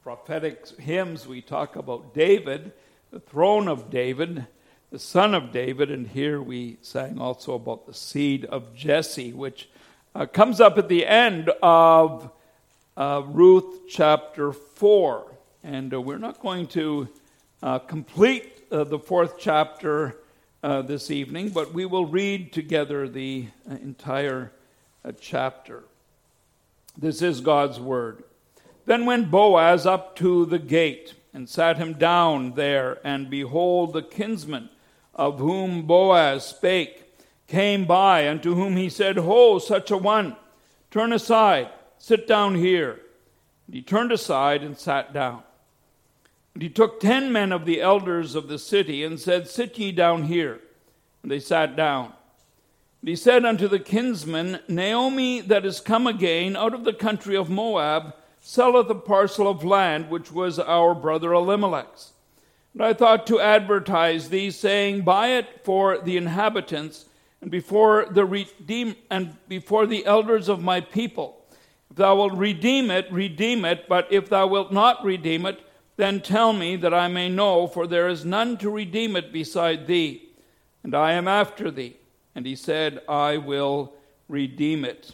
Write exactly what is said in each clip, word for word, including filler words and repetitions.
prophetic hymns, we talk about David, the throne of David, the son of David, and here we sang also about the seed of Jesse, which uh, comes up at the end of uh, Ruth chapter four. And uh, we're not going to uh, complete uh, the fourth chapter uh, this evening, but we will read together the uh, entire uh, chapter. This is God's word. Then went Boaz up to the gate, and sat him down there, and behold, the kinsman of whom Boaz spake came by, unto whom he said, Ho, such a one, turn aside, sit down here. And he turned aside and sat down. And he took ten men of the elders of the city, and said, Sit ye down here. And they sat down. And he said unto the kinsman, Naomi that is come again out of the country of Moab, selleth a parcel of land which was our brother Elimelech's. And I thought to advertise thee, saying, Buy it for the inhabitants, and before the redeem and before the elders of my people. If thou wilt redeem it, redeem it, but if thou wilt not redeem it, then tell me that I may know, for there is none to redeem it beside thee, and I am after thee. And he said, I will redeem it.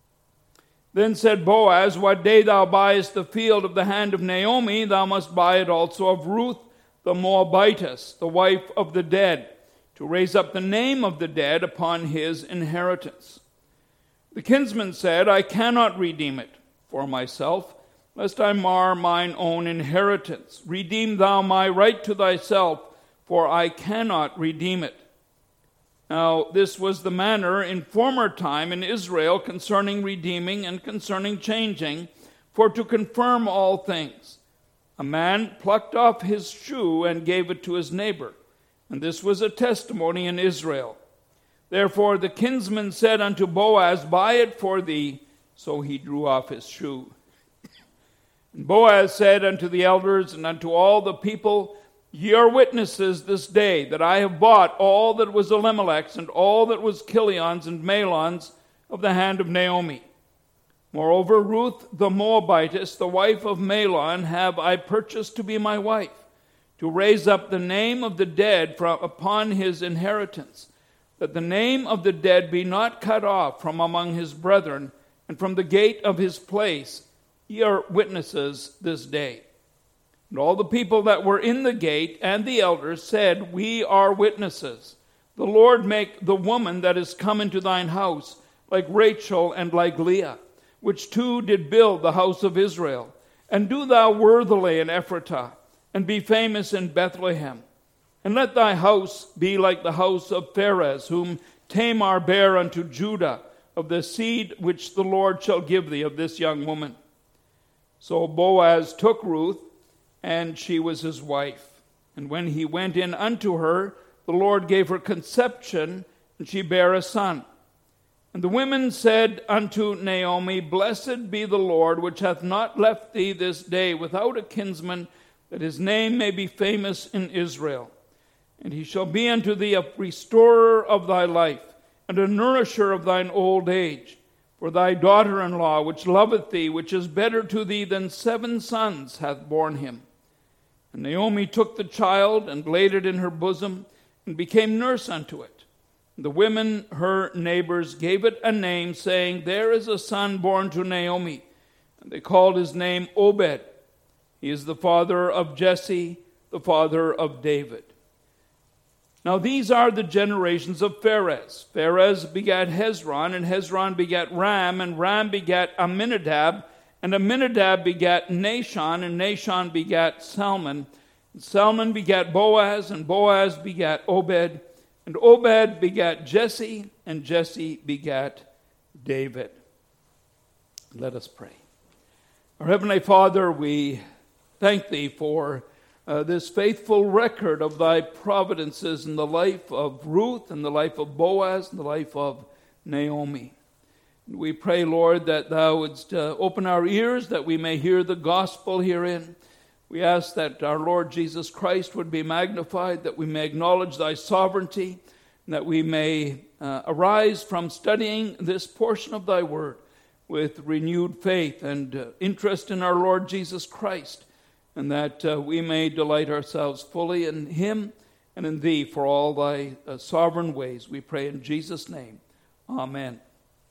Then said Boaz, What day thou buyest the field of the hand of Naomi, thou must buy it also of Ruth the Moabitess, the wife of the dead, to raise up the name of the dead upon his inheritance. The kinsman said, I cannot redeem it for myself, lest I mar mine own inheritance. Redeem thou my right to thyself, for I cannot redeem it. Now, this was the manner in former time in Israel concerning redeeming and concerning changing, for to confirm all things. A man plucked off his shoe and gave it to his neighbor, and this was a testimony in Israel. Therefore the kinsman said unto Boaz, Buy it for thee. So he drew off his shoe. And Boaz said unto the elders and unto all the people, Ye are witnesses this day that I have bought all that was Elimelech's and all that was Kilion's and Mahlon's of the hand of Naomi. Moreover, Ruth the Moabitess, the wife of Mahlon, have I purchased to be my wife, to raise up the name of the dead from upon his inheritance, that the name of the dead be not cut off from among his brethren, and from the gate of his place. Ye are witnesses this day. And all the people that were in the gate and the elders said, We are witnesses. The Lord make the woman that is come into thine house like Rachel and like Leah, which two did build the house of Israel. And do thou worthily in Ephratah, and be famous in Bethlehem. And let thy house be like the house of Pharez, whom Tamar bare unto Judah, of the seed which the Lord shall give thee of this young woman. So Boaz took Ruth, and she was his wife. And when he went in unto her, the Lord gave her conception, and she bare a son. And the women said unto Naomi, Blessed be the Lord, which hath not left thee this day without a kinsman, that his name may be famous in Israel. And he shall be unto thee a restorer of thy life, and a nourisher of thine old age. For thy daughter-in-law, which loveth thee, which is better to thee than seven sons, hath borne him. And Naomi took the child, and laid it in her bosom, and became nurse unto it. And the women, her neighbors, gave it a name, saying, There is a son born to Naomi. And they called his name Obed. He is the father of Jesse, the father of David. Now these are the generations of Pharez. Pharez begat Hezron, and Hezron begat Ram, and Ram begat Amminadab, and Amminadab begat Nahshon, and Nahshon begat Salmon. And Salmon begat Boaz, and Boaz begat Obed, and Obed begat Jesse, and Jesse begat David. Let us pray. Our Heavenly Father, we thank Thee for uh, this faithful record of Thy providences in the life of Ruth, and the life of Boaz, and the life of Naomi. We pray, Lord, that Thou wouldst uh, open our ears, that we may hear the gospel herein. We ask that our Lord Jesus Christ would be magnified, that we may acknowledge Thy sovereignty, and that we may uh, arise from studying this portion of Thy word with renewed faith and uh, interest in our Lord Jesus Christ, and that uh, we may delight ourselves fully in him and in thee for all thy uh, sovereign ways. We pray in Jesus' name. Amen.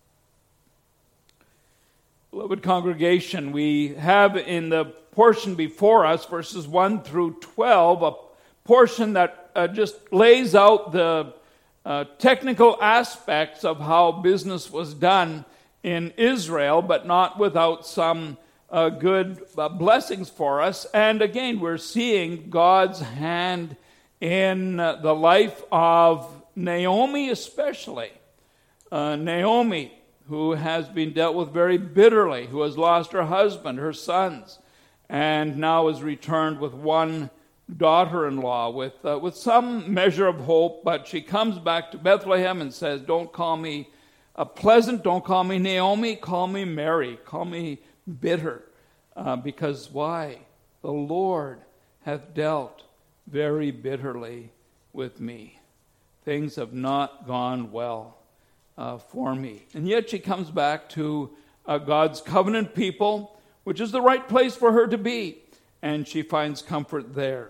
Beloved congregation, we have in the portion before us, verses one through twelve, a portion that uh, just lays out the uh, technical aspects of how business was done in Israel, but not without some uh, good uh, blessings for us. And again, we're seeing God's hand in uh, the life of Naomi especially. Uh, Naomi, who has been dealt with very bitterly, who has lost her husband, her sons, and now is returned with one daughter-in-law with uh, with some measure of hope, but she comes back to Bethlehem and says, don't call me uh, pleasant, don't call me Naomi, call me Mary, call me bitter, uh, because why? The Lord hath dealt very bitterly with me. Things have not gone well Uh, for me. And yet she comes back to uh, God's covenant people, which is the right place for her to be, and she finds comfort there.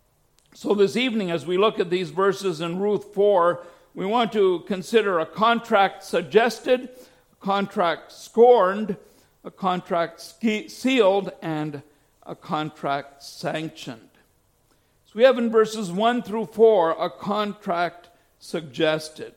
So this evening, as we look at these verses in Ruth four, we want to consider a contract suggested, a contract scorned, a contract ske- sealed, and a contract sanctioned. So we have in verses one through four a contract suggested.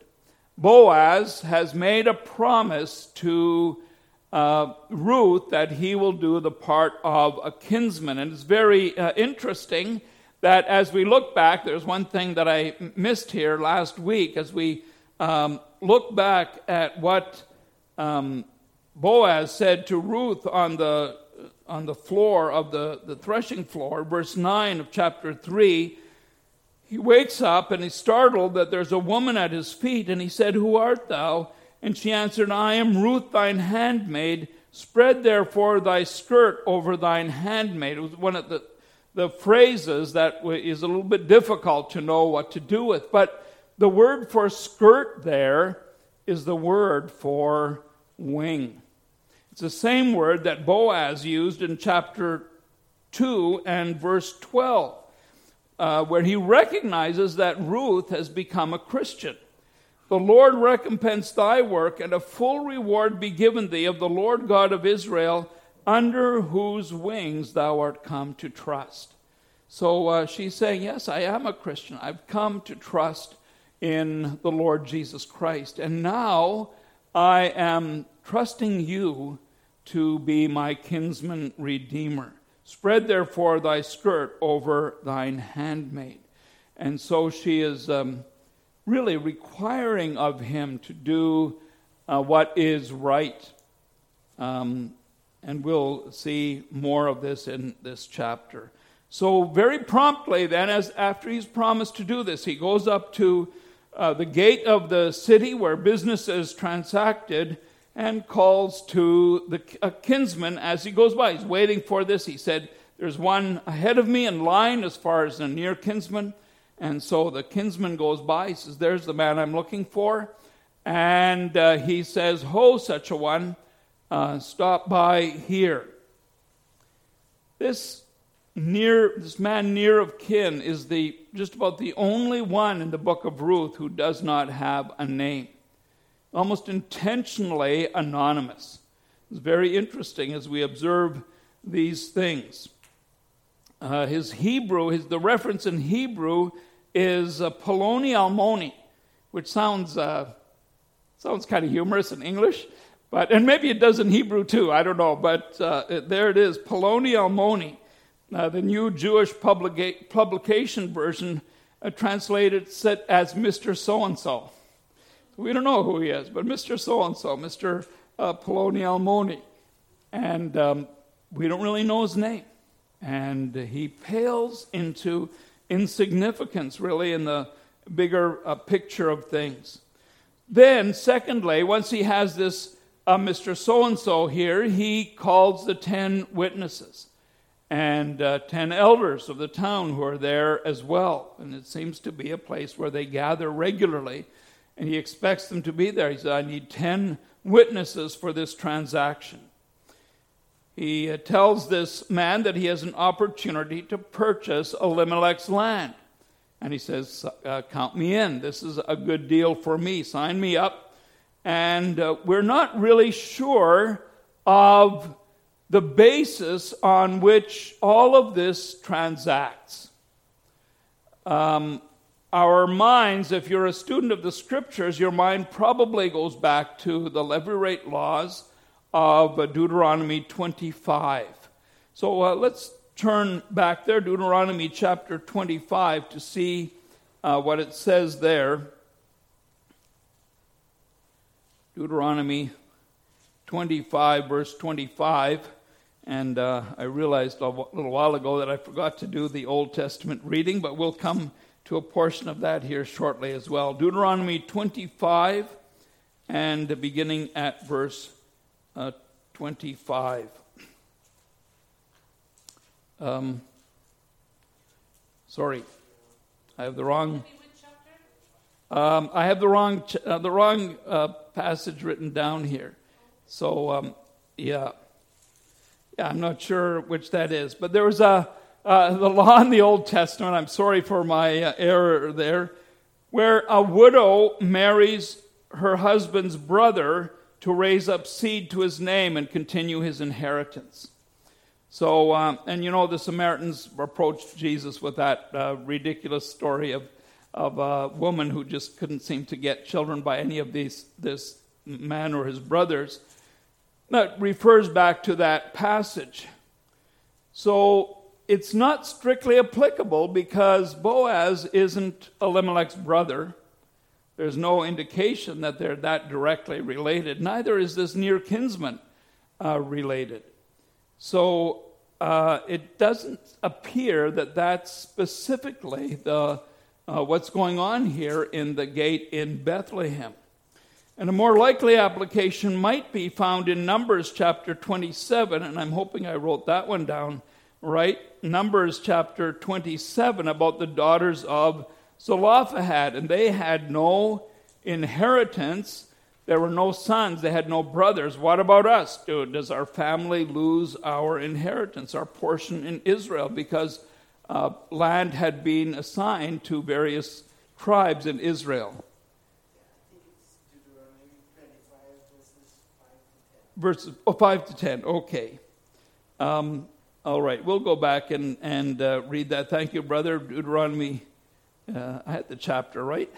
Boaz has made a promise to uh, Ruth that he will do the part of a kinsman. And it's very uh, interesting that as we look back, there's one thing that I missed here last week, as we um, look back at what um, Boaz said to Ruth on the on the floor of the, the threshing floor, verse nine of chapter three. He wakes up and he's startled that there's a woman at his feet, and he said, who art thou? And she answered, I am Ruth thine handmaid. Spread therefore thy skirt over thine handmaid. It was one of the, the phrases that is a little bit difficult to know what to do with. But the word for skirt there is the word for wing. It's the same word that Boaz used in chapter two and verse twelve. Uh, where he recognizes that Ruth has become a Christian. The Lord recompense thy work, and a full reward be given thee of the Lord God of Israel, under whose wings thou art come to trust. So uh, she's saying, yes, I am a Christian. I've come to trust in the Lord Jesus Christ. And now I am trusting you to be my kinsman redeemer. Spread therefore thy skirt over thine handmaid. And so she is um, really requiring of him to do uh, what is right. Um, and we'll see more of this in this chapter. So very promptly then, as after he's promised to do this, he goes up to uh, the gate of the city where business is transacted, and calls to the a kinsman as he goes by. He's waiting for this. He said, there's one ahead of me in line as far as a near kinsman. And so the kinsman goes by. He says, there's the man I'm looking for. And uh, he says, ho, such a one, uh, stop by here. This near, this man near of kin is the just about the only one in the book of Ruth who does not have a name. Almost intentionally anonymous. It's very interesting as we observe these things. Uh, his Hebrew, his the reference in Hebrew is uh, Poloni Almoni, which sounds uh, sounds kind of humorous in English, but and maybe it does in Hebrew too. I don't know, but uh, there it is, Poloni Almoni. Uh, the New Jewish Publica- Publication Version uh, translated it as Mister So-and-so. We don't know who he is, but Mister So-and-so, Mister Uh, Poloni Almoni. And um, we don't really know his name. And uh, he pales into insignificance, really, in the bigger uh, picture of things. Then, secondly, once he has this uh, Mister So-and-so here, he calls the ten witnesses and uh, ten elders of the town who are there as well. And it seems to be a place where they gather regularly. And he expects them to be there. He said, I need ten witnesses for this transaction. he uh, tells this man that he has an opportunity to purchase Elimelech's land. And he says, uh, count me in. This is a good deal for me. Sign me up. And uh, we're not really sure of the basis on which all of this transacts. Um, our minds, if you're a student of the Scriptures, your mind probably goes back to the levirate laws of uh, Deuteronomy twenty-five. So uh, let's turn back there, Deuteronomy chapter twenty-five, to see uh, what it says there. Deuteronomy twenty-five, verse twenty-five. And uh, I realized a little while ago that I forgot to do the Old Testament reading, but we'll come to a portion of that here shortly as well. Deuteronomy twenty-five, and beginning at verse uh, twenty-five. Um, sorry, I have the wrong. Um, I have the wrong ch- uh, the wrong uh, passage written down here. So um, yeah. Yeah, I'm not sure which that is. But there was a uh, the law in the Old Testament, I'm sorry for my uh, error there, where a widow marries her husband's brother to raise up seed to his name and continue his inheritance. So, um, and you know, the Samaritans approached Jesus with that uh, ridiculous story of, of a woman who just couldn't seem to get children by any of these this man or his brothers. That refers back to that passage. So it's not strictly applicable because Boaz isn't Elimelech's brother. There's no indication that they're that directly related. Neither is this near kinsman uh, related. So uh, it doesn't appear that that's specifically the uh, what's going on here in the gate in Bethlehem. And a more likely application might be found in Numbers chapter twenty-seven, and I'm hoping I wrote that one down right. Numbers chapter twenty-seven, about the daughters of Zelophehad, and they had no inheritance. There were no sons. They had no brothers. What about us? Do, does our family lose our inheritance, our portion in Israel, because uh, land had been assigned to various tribes in Israel? Verses oh, five to ten. Okay. Um, all right. We'll go back and, and uh, read that. Thank you, brother. Deuteronomy. Uh, I had the chapter, right?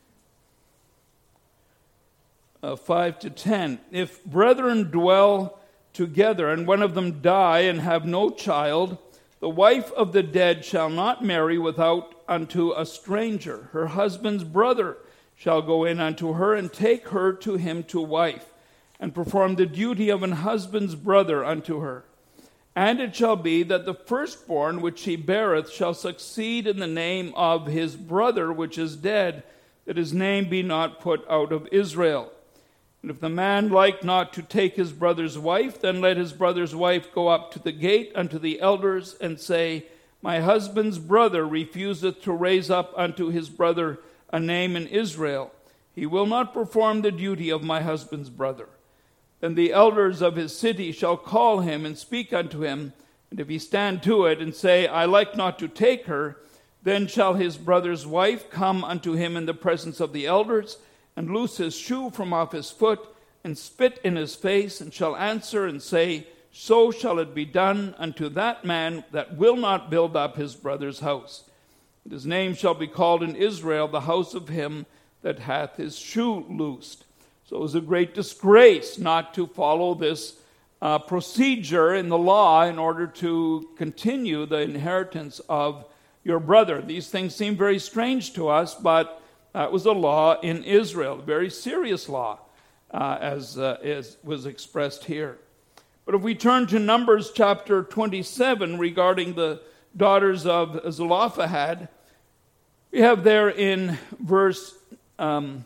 Uh, five to ten. If brethren dwell together, and one of them die and have no child, the wife of the dead shall not marry without unto a stranger. Her husband's brother shall go in unto her and take her to him to wife, and perform the duty of an husband's brother unto her. And it shall be that the firstborn which she beareth shall succeed in the name of his brother which is dead, that his name be not put out of Israel. And if the man like not to take his brother's wife, then let his brother's wife go up to the gate unto the elders, and say, My husband's brother refuseth to raise up unto his brother a name in Israel. He will not perform the duty of my husband's brother. Then the elders of his city shall call him and speak unto him. And if he stand to it and say, I like not to take her, then shall his brother's wife come unto him in the presence of the elders, and loose his shoe from off his foot, and spit in his face, and shall answer and say, So shall it be done unto that man that will not build up his brother's house. And his name shall be called in Israel the house of him that hath his shoe loosed. So it was a great disgrace not to follow this uh, procedure in the law in order to continue the inheritance of your brother. These things seem very strange to us, but that was a law in Israel, a very serious law, uh, as, uh, as was expressed here. But if we turn to Numbers chapter twenty-seven regarding the daughters of Zelophehad, we have there in verse um,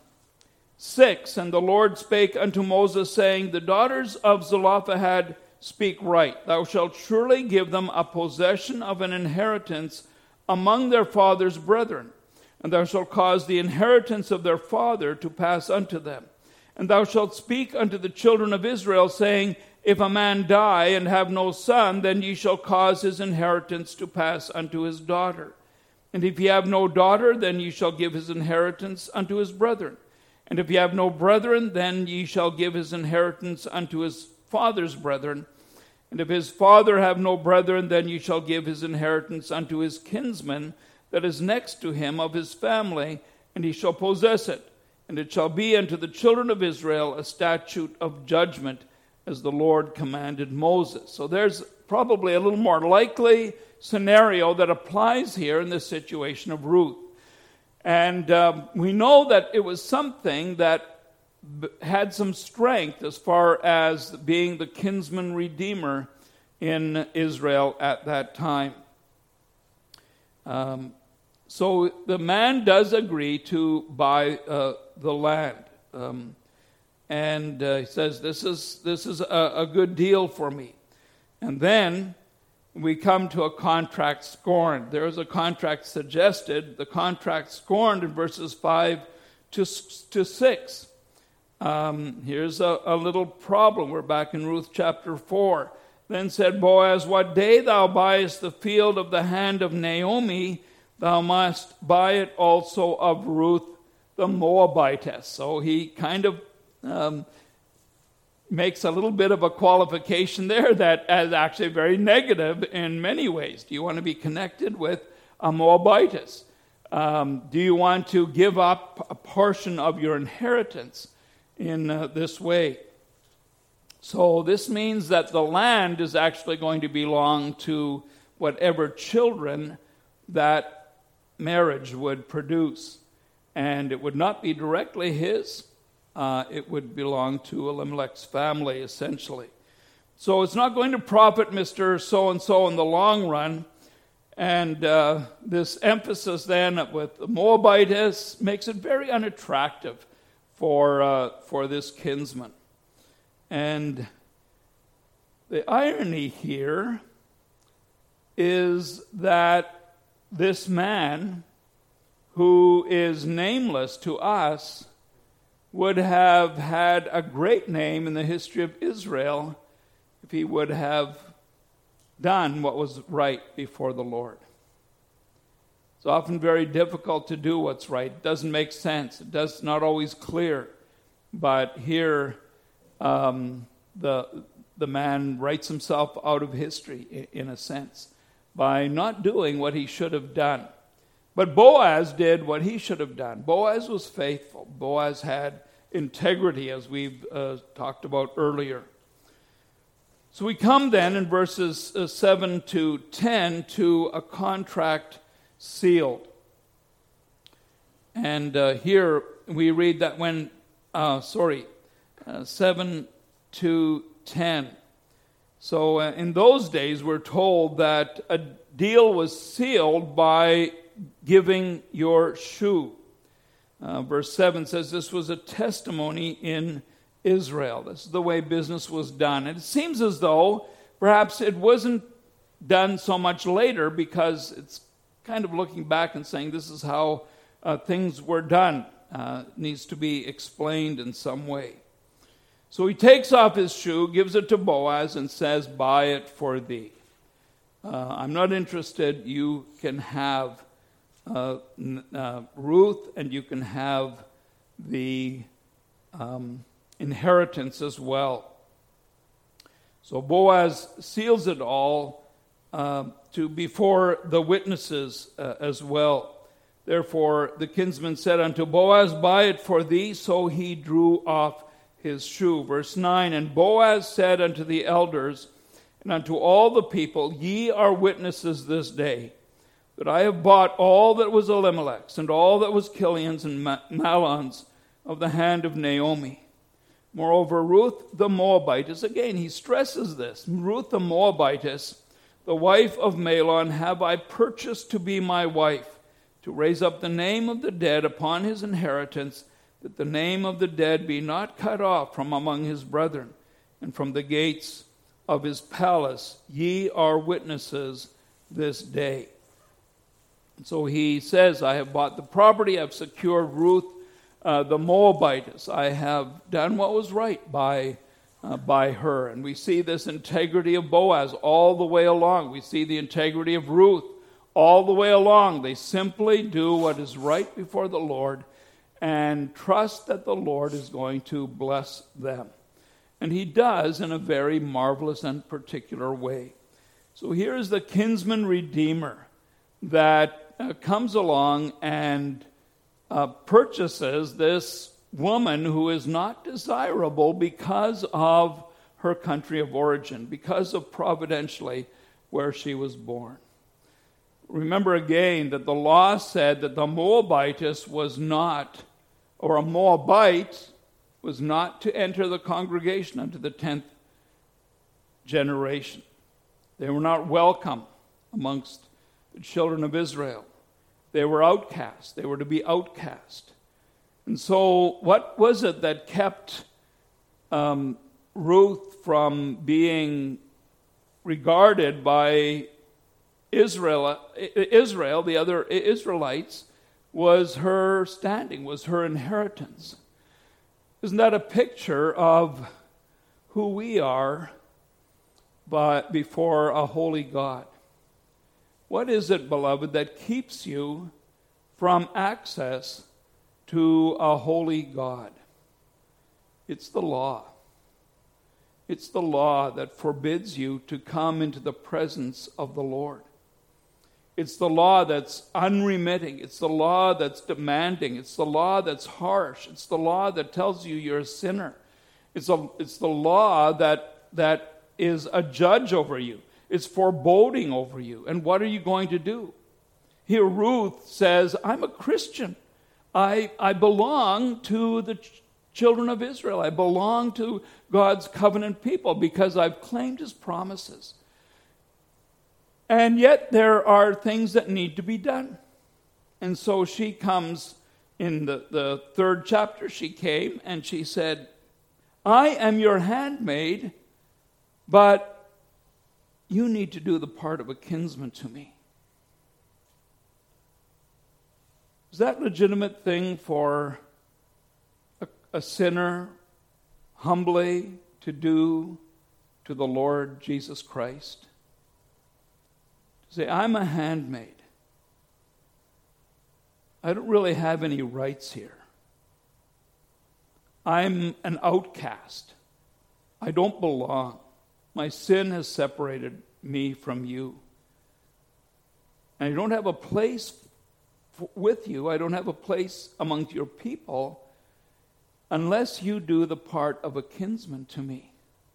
six, And the Lord spake unto Moses, saying, The daughters of Zelophehad speak right. Thou shalt surely give them a possession of an inheritance among their father's brethren. And thou shalt cause the inheritance of their father to pass unto them. And thou shalt speak unto the children of Israel, saying, If a man die and have no son, then ye shall cause his inheritance to pass unto his daughter. And if ye have no daughter, then ye shall give his inheritance unto his brethren. And if ye have no brethren, then ye shall give his inheritance unto his father's brethren. And if his father have no brethren, then ye shall give his inheritance unto his kinsman that is next to him of his family, and he shall possess it. And it shall be unto the children of Israel a statute of judgment, as the Lord commanded Moses. So there's probably a little more likely scenario that applies here in this situation of Ruth. And um, we know that it was something that b- had some strength as far as being the kinsman redeemer in Israel at that time. Um, so the man does agree to buy uh, the land. Um, And uh, he says, this is this is a, a good deal for me. And then we come to a contract scorned. There is a contract suggested, the contract scorned in verses five to, to six. Um, here's a, a little problem. We're back in Ruth chapter four. Then said Boaz, what day thou buyest the field of the hand of Naomi, thou must buy it also of Ruth the Moabitess. So he kind of Um, makes a little bit of a qualification there that is actually very negative in many ways. Do you want to be connected with a Moabitess? Um, do you want to give up a portion of your inheritance in uh, this way? So this means that the land is actually going to belong to whatever children that marriage would produce. And it would not be directly his. Uh, it would belong to Elimelech's family, essentially. So it's not going to profit Mister So-and-so in the long run. And uh, this emphasis then with the Moabitess makes it very unattractive for, uh, for this kinsman. And the irony here is that this man, who is nameless to us, would have had a great name in the history of Israel if he would have done what was right before the Lord. It's often very difficult to do what's right. It doesn't make sense. It does not always clear. But here, um, the the man writes himself out of history, in a sense, by not doing what he should have done. But Boaz did what he should have done. Boaz was faithful. Boaz had integrity, as we've uh, talked about earlier. So we come then in verses uh, seven to ten to a contract sealed. And uh, here we read that when, uh, sorry, uh, seven to ten. So uh, in those days we're told that a deal was sealed by giving your shoe. Uh, verse seven says this was a testimony in Israel. This is the way business was done. And it seems as though perhaps it wasn't done so much later, because it's kind of looking back and saying this is how uh, things were done. Uh, needs to be explained in some way. So he takes off his shoe, gives it to Boaz, and says, buy it for thee. Uh, I'm not interested. You can have uh, uh, Ruth, and you can have the um, inheritance as well. So Boaz seals it all uh, to before the witnesses uh, as well. Therefore the kinsman said unto Boaz, buy it for thee. So he drew off his shoe. Verse nine, and Boaz said unto the elders and unto all the people, ye are witnesses this day, that I have bought all that was Elimelech's, and all that was Kilion's and Mahlon's of the hand of Naomi. Moreover, Ruth the Moabitess, again he stresses this, Ruth the Moabitess, the wife of Mahlon, have I purchased to be my wife, to raise up the name of the dead upon his inheritance, that the name of the dead be not cut off from among his brethren, and from the gates of his palace. Ye are witnesses this day. So he says, I have bought the property, I have secured Ruth uh, the Moabitess. I have done what was right by uh, by her. And we see this integrity of Boaz all the way along. We see the integrity of Ruth all the way along. They simply do what is right before the Lord and trust that the Lord is going to bless them. And he does in a very marvelous and particular way. So here is the kinsman redeemer that uh, comes along and uh, purchases this woman who is not desirable because of her country of origin, because of providentially where she was born. Remember again that the law said that the Moabitess was not, or a Moabite was not to enter the congregation unto the tenth generation. They were not welcome amongst the children of Israel. They were outcast. They were to be outcast. And so what was it that kept um, Ruth from being regarded by Israel, Israel, the other Israelites, was her standing, was her inheritance. Isn't that a picture of who we are but before a holy God? What is it, beloved, that keeps you from access to a holy God? It's the law. It's the law that forbids you to come into the presence of the Lord. It's the law that's unremitting. It's the law that's demanding. It's the law that's harsh. It's the law that tells you you're a sinner. It's, a, it's the law that, that is a judge over you. It's foreboding over you. And what are you going to do? Here Ruth says, I'm a Christian. I, I belong to the ch- children of Israel. I belong to God's covenant people because I've claimed his promises. And yet there are things that need to be done. And so she comes in the, the third chapter, she came and she said, I am your handmaid, but you need to do the part of a kinsman to me. Is that a legitimate thing for a, a sinner humbly to do to the Lord Jesus Christ? Say, I'm a handmaid. I don't really have any rights here. I'm an outcast. I don't belong. My sin has separated me from you. And I don't have a place f- with you. I don't have a place among your people unless you do the part of a kinsman to me.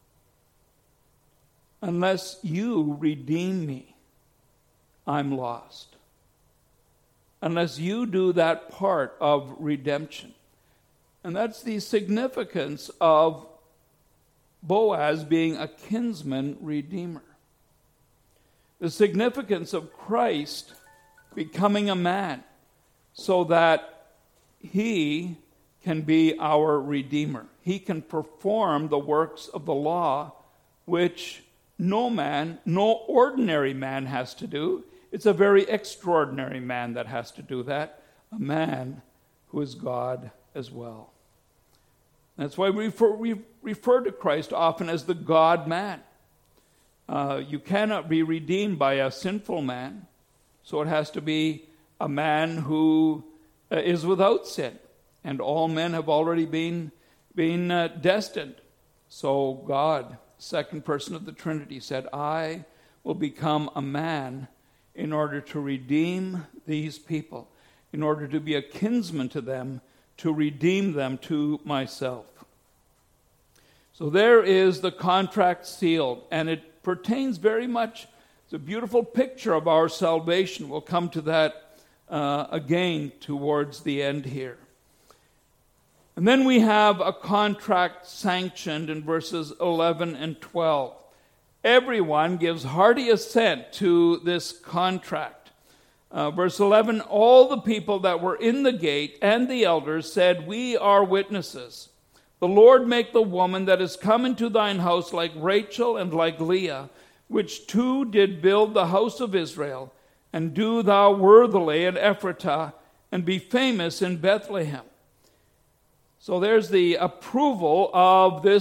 Unless you redeem me, I'm lost. Unless you do that part of redemption. And that's the significance of Boaz being a kinsman redeemer. The significance of Christ becoming a man so that he can be our redeemer. He can perform the works of the law which no man, no ordinary man has to do. It's a very extraordinary man that has to do that, a man who is God as well. That's why we refer, we refer to Christ often as the God-man. Uh, you cannot be redeemed by a sinful man, so it has to be a man who uh, is without sin. And all men have already been, been uh, destined. So God, second person of the Trinity, said, I will become a man in order to redeem these people, in order to be a kinsman to them, to redeem them to myself. So there is the contract sealed, and it pertains very much, it's a beautiful picture of our salvation. We'll come to that uh, again towards the end here. And then we have a contract sanctioned in verses eleven and twelve. Everyone gives hearty assent to this contract. Uh, verse eleven, all the people that were in the gate and the elders said, we are witnesses. The Lord make the woman that is come into thine house like Rachel and like Leah, which two did build the house of Israel, and do thou worthily in Ephratah, and be famous in Bethlehem. So there's the approval of this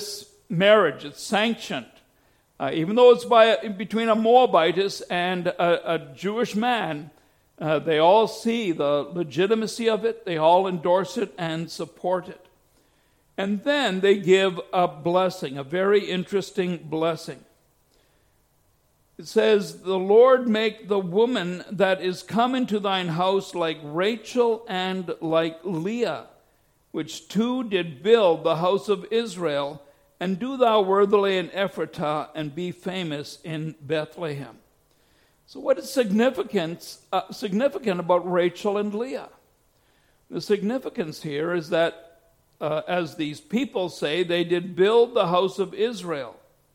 marriage. It's sanctioned. Uh, even though it's by a, between a Moabitess and a, a Jewish man, uh, they all see the legitimacy of it. They all endorse it and support it. And then they give a blessing, a very interesting blessing. It says, "The Lord make the woman that is come into thine house like Rachel and like Leah, which two did build the house of Israel, and do thou worthily in Ephratah, and be famous in Bethlehem." So what is significance, uh, significant about Rachel and Leah? The significance here is that, uh, as these people say, they did build the house of Israel.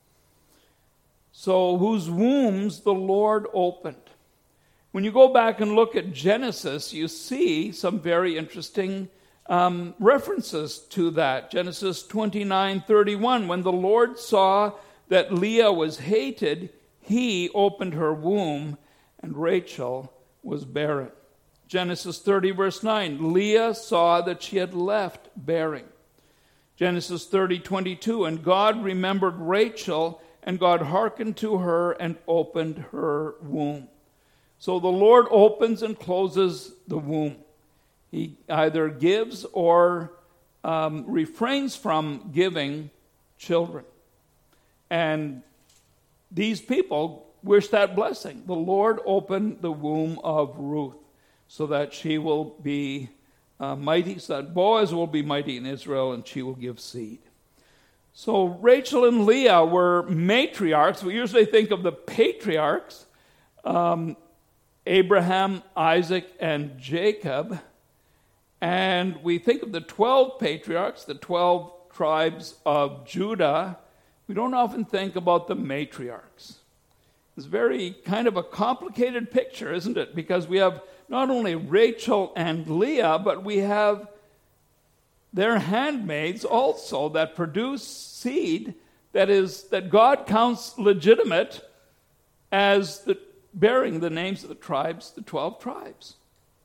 So whose wombs the Lord opened. When you go back and look at Genesis, you see some very interesting Um, references to that. Genesis twenty-nine thirty-one, when the Lord saw that Leah was hated, he opened her womb, and Rachel was barren. Genesis thirty verse nine, Leah saw that she had left bearing. Genesis thirty twenty-two, and God remembered Rachel, and God hearkened to her and opened her womb. So the Lord opens and closes the womb. He either gives or um, refrains from giving children. And these people wish that blessing. The Lord opened the womb of Ruth so that she will be uh, mighty, so that Boaz will be mighty in Israel and she will give seed. So Rachel and Leah were matriarchs. We usually think of the patriarchs, um, Abraham, Isaac, and Jacob. And we think of the twelve patriarchs, the twelve tribes of Judah. We don't often think about the matriarchs. It's very kind of a complicated picture, isn't it? Because we have not only Rachel and Leah, but we have their handmaids also that produce seed that is that God counts legitimate as the, bearing the names of the tribes, the twelve tribes.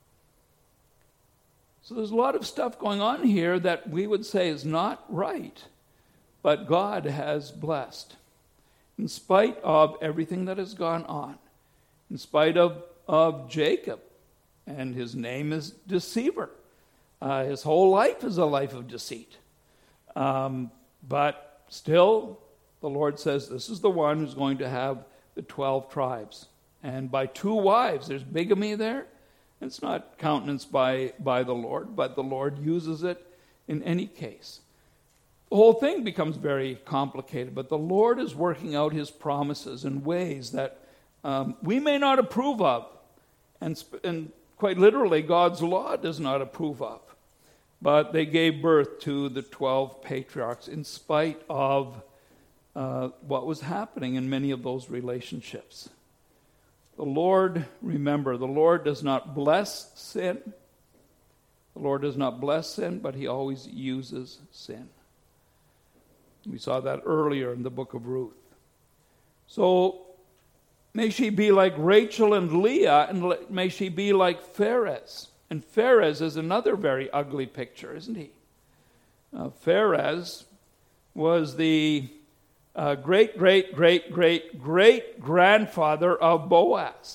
So there's a lot of stuff going on here that we would say is not right, but God has blessed. In spite of everything that has gone on, in spite of, of Jacob, and his name is Deceiver. Uh, his whole life is a life of deceit. Um, but still, the Lord says this is the one who's going to have the twelve tribes. And by two wives, there's bigamy there. It's not countenanced by, by the Lord, but the Lord uses it in any case. The whole thing becomes very complicated, but the Lord is working out his promises in ways that um, we may not approve of, and, and quite literally God's law does not approve of. But they gave birth to the twelve patriarchs in spite of uh, what was happening in many of those relationships. The Lord, remember, the Lord does not bless sin. The Lord does not bless sin, but he always uses sin. We saw that earlier in the book of Ruth. So may she be like Rachel and Leah, and may she be like Pharez. And Pharez is another very ugly picture, isn't he? Uh, Pharez was the Uh, great, great, great, great, great grandfather of Boaz.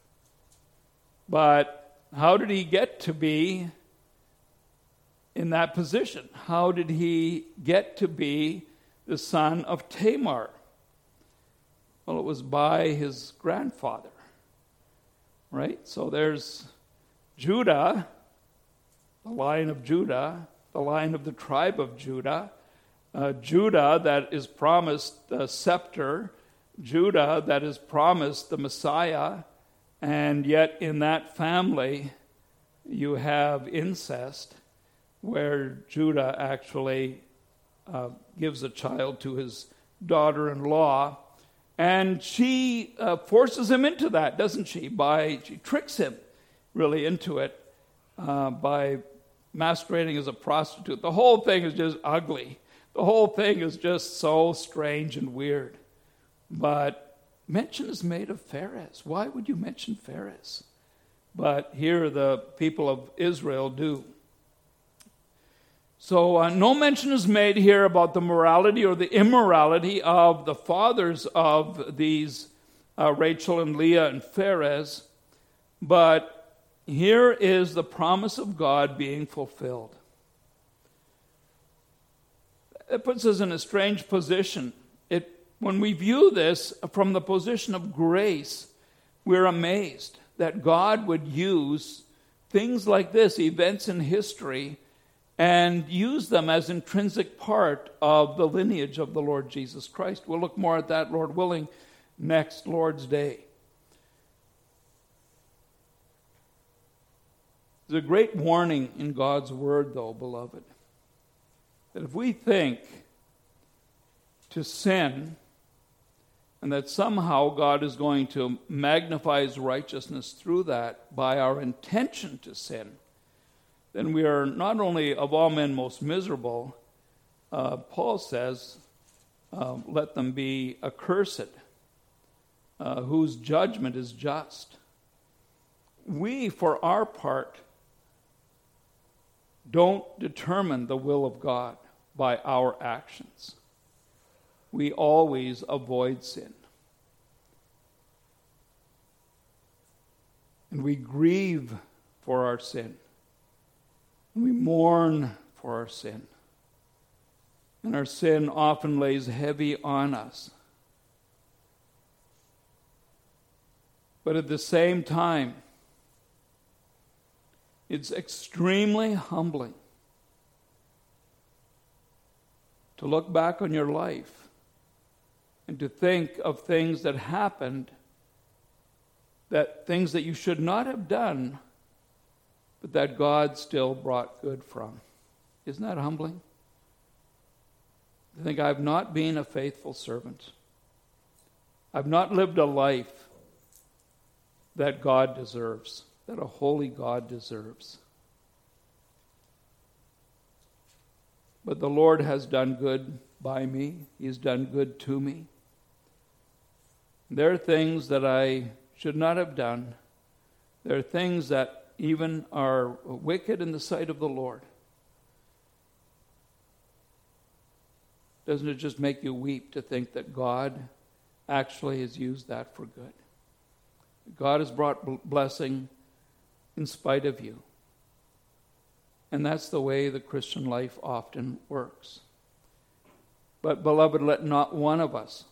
But how did he get to be in that position? How did he get to be the son of Tamar? Well, it was by his grandfather, right? So there's Judah, the line of Judah, the line of the tribe of Judah. Uh, Judah that is promised the scepter, Judah that is promised the Messiah, and yet in that family you have incest, where Judah actually uh, gives a child to his daughter-in-law, and she uh, forces him into that, doesn't she? By she tricks him really into it uh, by masquerading as a prostitute. The whole thing is just ugly. The whole thing is just so strange and weird. But mention is made of Pharez. Why would you mention Pharez? But here the people of Israel do. So uh, no mention is made here about the morality or the immorality of the fathers of these uh, Rachel and Leah and Pharez, but here is the promise of God being fulfilled. It puts us in a strange position. It, when we view this from the position of grace, we're amazed that God would use things like this, events in history, and use them as intrinsic part of the lineage of the Lord Jesus Christ. We'll look more at that, Lord willing, next Lord's Day. There's a great warning in God's Word, though, beloved, that if we think to sin and that somehow God is going to magnify His righteousness through that by our intention to sin, then we are not only of all men most miserable, uh, Paul says, uh, let them be accursed, uh, whose judgment is just. We, for our part, don't determine the will of God by our actions. We always avoid sin. And we grieve for our sin. We mourn for our sin. And our sin often lays heavy on us. But at the same time, it's extremely humbling to look back on your life and to think of things that happened, that things that you should not have done, but that God still brought good from. Isn't that humbling? I think I've not been a faithful servant. I've not lived a life that God deserves, that a holy God deserves. But the Lord has done good by me. He has done good to me. There are things that I should not have done. There are things that even are wicked in the sight of the Lord. Doesn't it just make you weep to think that God actually has used that for good? God has brought blessing in spite of you. And that's the way the Christian life often works. But beloved, let not one of us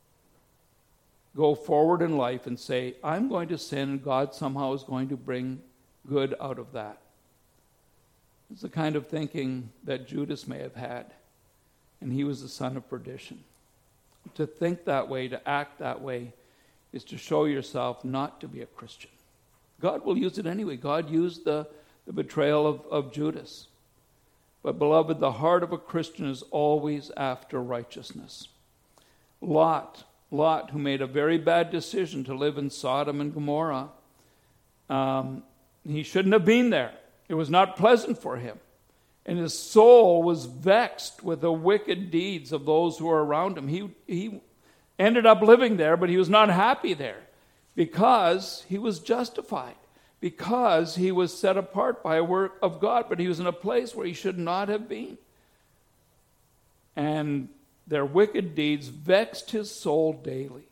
go forward in life and say, I'm going to sin and God somehow is going to bring good out of that. It's the kind of thinking that Judas may have had, and he was the son of perdition. To think that way, to act that way, is to show yourself not to be a Christian. God will use it anyway. God used the, the betrayal of, of Judas. But beloved, the heart of a Christian is always after righteousness. Lot, Lot, who made a very bad decision to live in Sodom and Gomorrah, um, he shouldn't have been there. It was not pleasant for him. And his soul was vexed with the wicked deeds of those who were around him. He, he ended up living there, but he was not happy there because he was justified, because he was set apart by a work of God, but he was in a place where he should not have been. And their wicked deeds vexed his soul daily.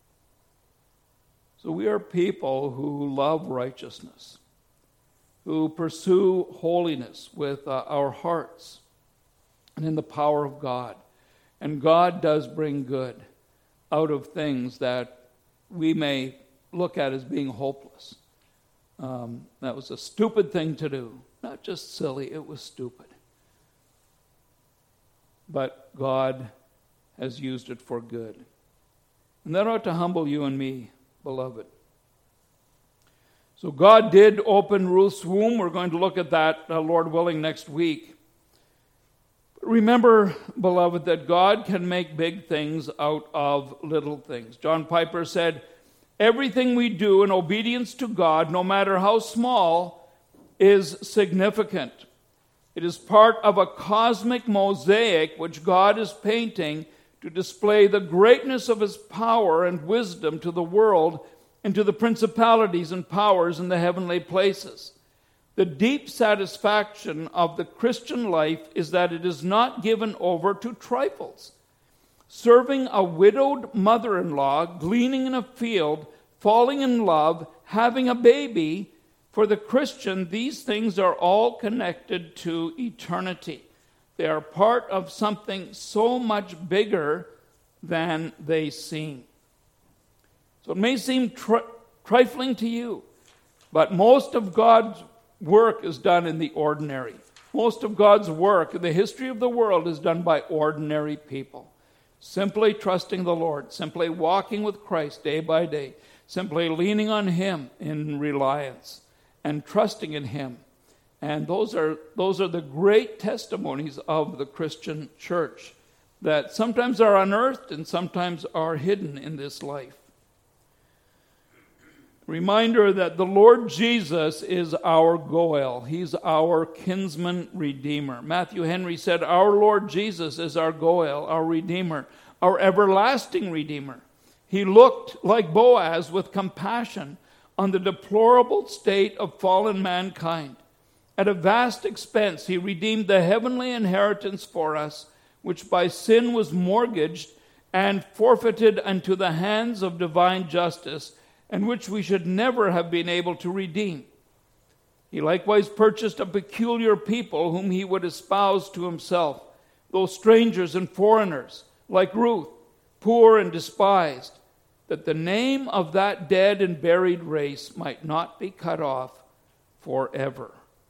So we are people who love righteousness, who pursue holiness with uh, our hearts and in the power of God. And God does bring good out of things that we may look at as being hopeless. Um, that was a stupid thing to do. Not just silly, it was stupid. But God has used it for good. And that ought to humble you and me, beloved. So God did open Ruth's womb. We're going to look at that, uh, Lord willing, next week. But remember, beloved, that God can make big things out of little things. John Piper said, everything we do in obedience to God, no matter how small, is significant. It is part of a cosmic mosaic which God is painting to display the greatness of His power and wisdom to the world and to the principalities and powers in the heavenly places. The deep satisfaction of the Christian life is that it is not given over to trifles. Serving a widowed mother-in-law, gleaning in a field, falling in love, having a baby, for the Christian, these things are all connected to eternity. They are part of something so much bigger than they seem. So it may seem tri- trifling to you, but most of God's work is done in the ordinary. Most of God's work in the history of the world is done by ordinary people. Simply trusting the Lord, simply walking with Christ day by day, simply leaning on Him in reliance and trusting in Him. And those are those are the great testimonies of the Christian church that sometimes are unearthed and sometimes are hidden in this life. Reminder that the Lord Jesus is our Goel. He's our kinsman redeemer. Matthew Henry said, our Lord Jesus is our Goel, our redeemer, our everlasting redeemer. He looked like Boaz with compassion on the deplorable state of fallen mankind. At a vast expense, he redeemed the heavenly inheritance for us, which by sin was mortgaged and forfeited unto the hands of divine justice, and which we should never have been able to redeem. He likewise purchased a peculiar people whom he would espouse to himself, those strangers and foreigners, like Ruth, poor and despised, that the name of that dead and buried race might not be cut off forever.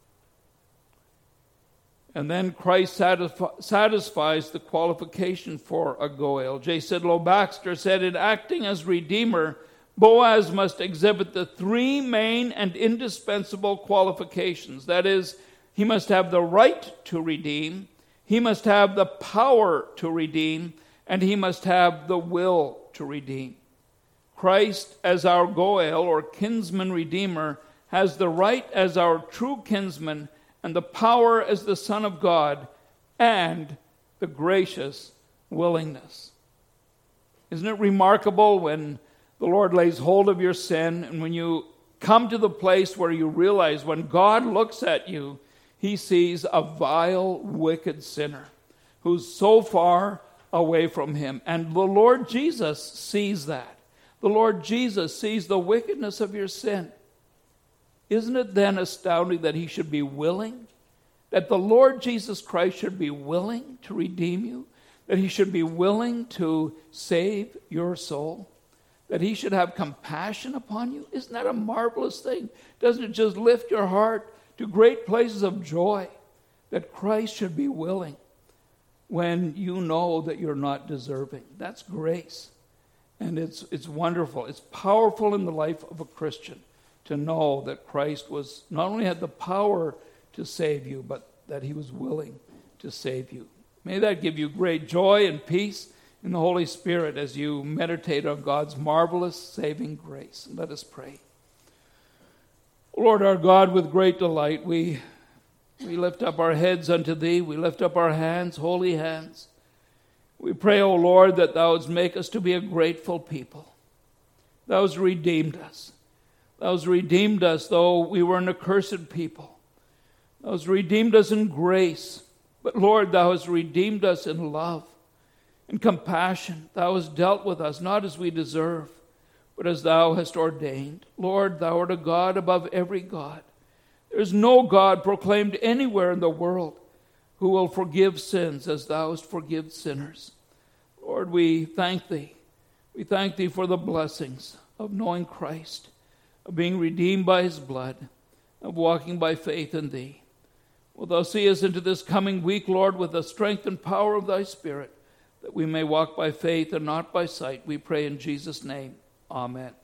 And then Christ satisfi- satisfies the qualification for a Goel. J. Sidlow Baxter said, in acting as Redeemer, Boaz must exhibit the three main and indispensable qualifications. That is, he must have the right to redeem, he must have the power to redeem, and he must have the will to redeem. Christ, as our Goel, or kinsman redeemer, has the right as our true kinsman, and the power as the Son of God, and the gracious willingness. Isn't it remarkable when the Lord lays hold of your sin, and when you come to the place where you realize when God looks at you, He sees a vile, wicked sinner who's so far away from Him. And the Lord Jesus sees that. The Lord Jesus sees the wickedness of your sin. Isn't it then astounding that He should be willing, that the Lord Jesus Christ should be willing to redeem you, that He should be willing to save your soul, that He should have compassion upon you? Isn't that a marvelous thing? Doesn't it just lift your heart to great places of joy that Christ should be willing when you know that you're not deserving? That's grace. And it's it's wonderful. It's powerful in the life of a Christian to know that Christ was not only had the power to save you, but that He was willing to save you. May that give you great joy and peace in the Holy Spirit as you meditate on God's marvelous saving grace. Let us pray. Lord our God, with great delight, we, we lift up our heads unto Thee. We lift up our hands, holy hands. We pray, O Lord, that Thou wouldst make us to be a grateful people. Thou hast redeemed us. Thou hast redeemed us, though we were an accursed people. Thou hast redeemed us in grace. But Lord, Thou hast redeemed us in love, in compassion. Thou hast dealt with us, not as we deserve, but as Thou hast ordained. Lord, Thou art a God above every God. There is no God proclaimed anywhere in the world who will forgive sins as Thou hast forgiven sinners. Lord, we thank Thee. We thank Thee for the blessings of knowing Christ, of being redeemed by His blood, of walking by faith in Thee. Will Thou see us into this coming week, Lord, with the strength and power of Thy Spirit, that we may walk by faith and not by sight. We pray in Jesus' name. Amen.